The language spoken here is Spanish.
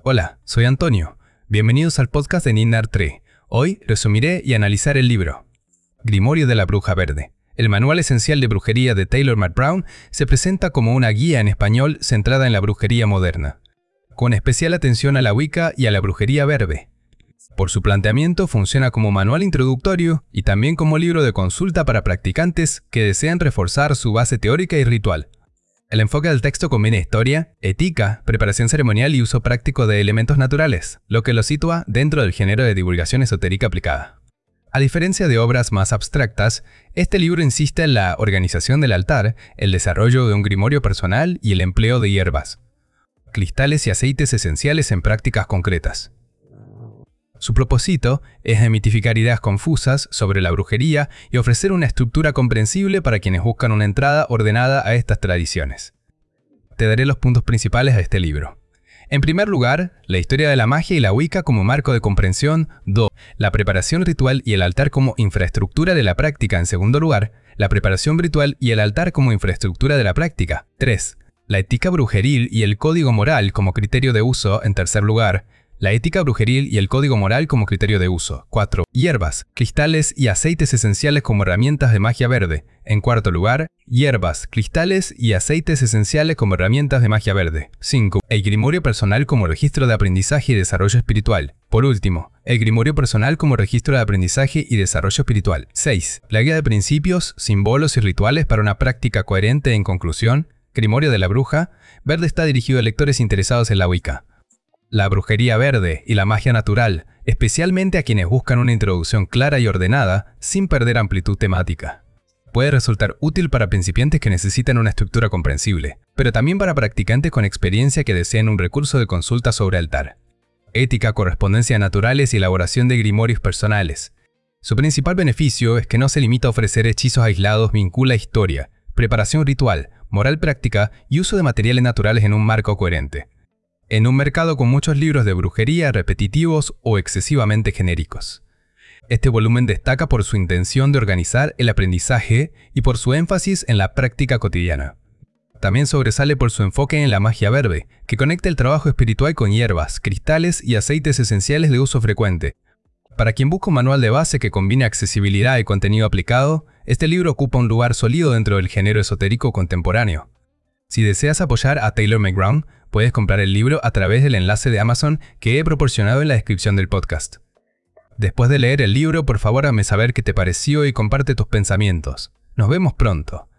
Hola, soy Antonio. Bienvenidos al podcast de Ninar 3. Hoy resumiré y analizaré el libro Grimorio de la Bruja Verde. El manual esencial de brujería de Taylor McBrown se presenta como una guía en español centrada en la brujería moderna, con especial atención a la Wicca y a la brujería verde. Por su planteamiento funciona como manual introductorio y también como libro de consulta para practicantes que desean reforzar su base teórica y ritual. El enfoque del texto combina historia, ética, preparación ceremonial y uso práctico de elementos naturales, lo que lo sitúa dentro del género de divulgación esotérica aplicada. A diferencia de obras más abstractas, este libro insiste en la organización del altar, el desarrollo de un grimorio personal y el empleo de hierbas, cristales y aceites esenciales en prácticas concretas. Su propósito es desmitificar ideas confusas sobre la brujería y ofrecer una estructura comprensible para quienes buscan una entrada ordenada a estas tradiciones. Te daré los puntos principales de este libro. En primer lugar, la historia de la magia y la Wicca como marco de comprensión. 2. La preparación ritual y el altar como infraestructura de la práctica. En segundo lugar, la preparación ritual y el altar como infraestructura de la práctica. 3. La ética brujeril y el código moral como criterio de uso. En tercer lugar, la ética brujeril y el código moral como criterio de uso. 4. Hierbas, cristales y aceites esenciales como herramientas de magia verde. En cuarto lugar, hierbas, cristales y aceites esenciales como herramientas de magia verde. 5. El grimorio personal como registro de aprendizaje y desarrollo espiritual. Por último, el grimorio personal como registro de aprendizaje y desarrollo espiritual. 6. La guía de principios, símbolos y rituales para una práctica coherente. En conclusión, Grimorio de la Bruja Verde está dirigido a lectores interesados en la Wicca, la brujería verde y la magia natural, especialmente a quienes buscan una introducción clara y ordenada sin perder amplitud temática. Puede resultar útil para principiantes que necesitan una estructura comprensible, pero también para practicantes con experiencia que deseen un recurso de consulta sobre altar, ética, correspondencias naturales y elaboración de grimorios personales. Su principal beneficio es que no se limita a ofrecer hechizos aislados, vincula historia, preparación ritual, moral práctica y uso de materiales naturales en un marco coherente, en un mercado con muchos libros de brujería repetitivos o excesivamente genéricos. Este volumen destaca por su intención de organizar el aprendizaje y por su énfasis en la práctica cotidiana. También sobresale por su enfoque en la magia verde, que conecta el trabajo espiritual con hierbas, cristales y aceites esenciales de uso frecuente. Para quien busca un manual de base que combine accesibilidad y contenido aplicado, este libro ocupa un lugar sólido dentro del género esotérico contemporáneo. Si deseas apoyar a Taylor McBrown, puedes comprar el libro a través del enlace de Amazon que he proporcionado en la descripción del podcast. Después de leer el libro, por favor hazme saber qué te pareció y comparte tus pensamientos. Nos vemos pronto.